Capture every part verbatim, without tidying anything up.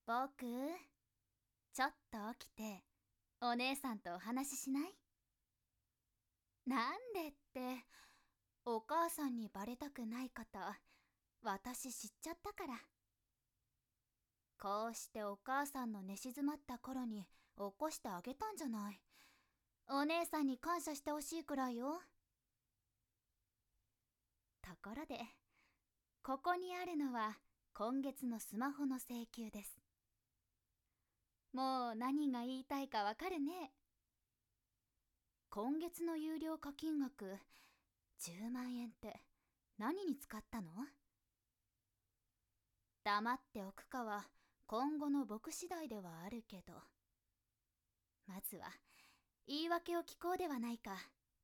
僕、ちょっと起きてお姉さんとお話ししない？なんでって、お母さんにバレたくないこと、私知っちゃったから。こうしてお母さんの寝静まった頃に起こしてあげたんじゃない。お姉さんに感謝してほしいくらいよ。ところで、ここにあるのは今月のスマホの請求です。もう何が言いたいかわかるね。今月の有料課金額じゅうまんえんって何に使ったの？黙っておくかは今後の僕次第ではあるけど、まずは言い訳を聞こうではないか。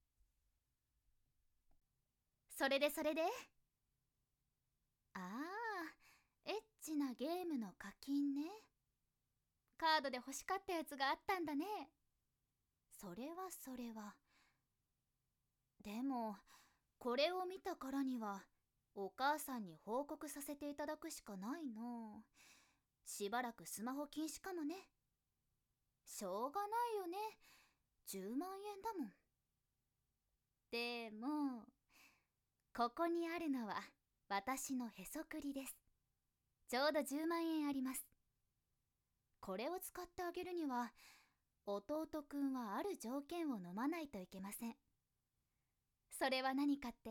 それでそれでああ、エッチなゲームの課金ね。カードで欲しかったやつがあったんだね。それはそれは。でも、これを見たからにはお母さんに報告させていただくしかないの。しばらくスマホ禁止かもね。しょうがないよね。じゅうまんえんだもん。でも、ここにあるのは私のへそくりです。ちょうどじゅうまんえんあります。これを使ってあげるには、弟くんはある条件を飲まないといけません。それは何かって？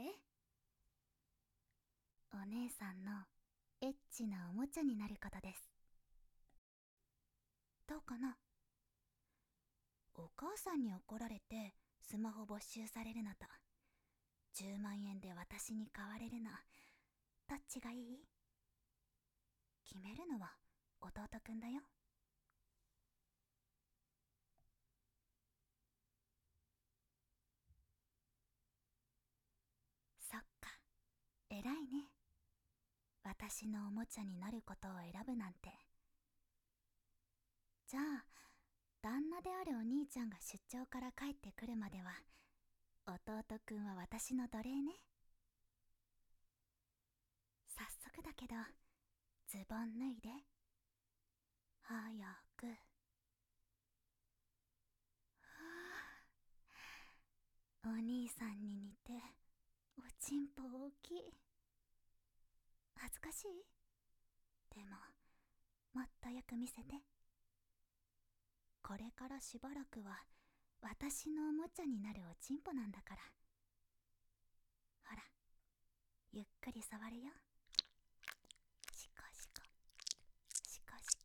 お姉さんのエッチなおもちゃになることです。どうかな？お母さんに怒られてスマホ没収されるのと、じゅうまんえんで私に買われるの、どっちがいい？決めるのは弟くんだよ。そっか、偉いね。私のおもちゃになることを選ぶなんて。じゃあ、旦那であるお兄ちゃんが出張から帰ってくるまでは、弟くんは私の奴隷ね。早速だけど、ズボン脱いで。早く。はあ、お兄さんに似て、おちんぽ大きい。恥ずかしい？でも、もっとよく見せて。これからしばらくは私のおもちゃになるおちんぽなんだから。ほら、ゆっくり触るよ。シコシコシコシコ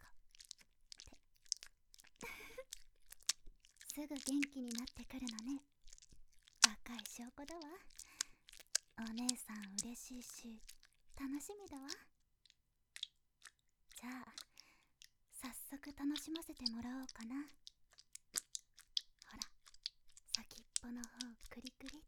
ってすぐ元気になってくるのね。若い証拠だわ。お姉さん嬉しいし楽しみだわ。じゃあ早速楽しませてもらおうかな。ほら、先っぽの方クリクリって。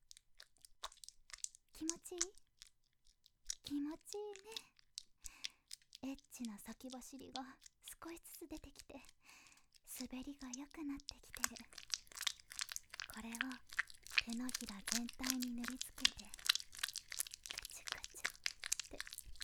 気持ちいい？気持ちいいね。エッチな先走りが少しずつ出てきて、滑りが良くなってきてる。これを手のひら全体に塗りつけて、クチュクチュって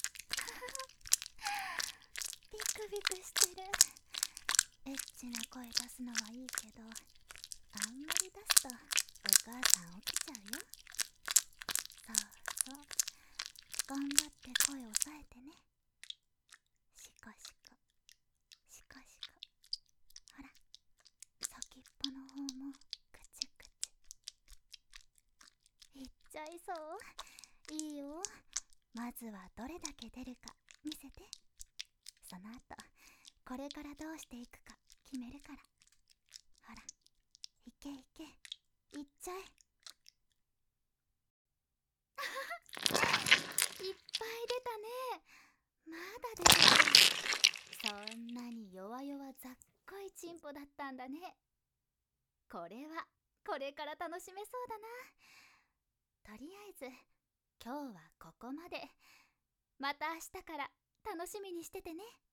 ビクビクしてる。エッチな声出すのはいいけど、あんまり出すとお母さん起きちゃうよ。そうそう、頑張って声を抑えてね。シコシコシコシコ。ほら、先っぽの方もクチュクチュ。いっちゃいそう？いいよ。まずはどれだけ出るか見せて。その後、これからどうしていくか決めるから。ほら、いけいけ、いっちゃえ。いっぱい出たね。まだ出てる。そんなに弱々ざっこいチンポだったんだね。これはこれから楽しめそうだな。とりあえず今日はここまで。また明日から楽しみにしててね。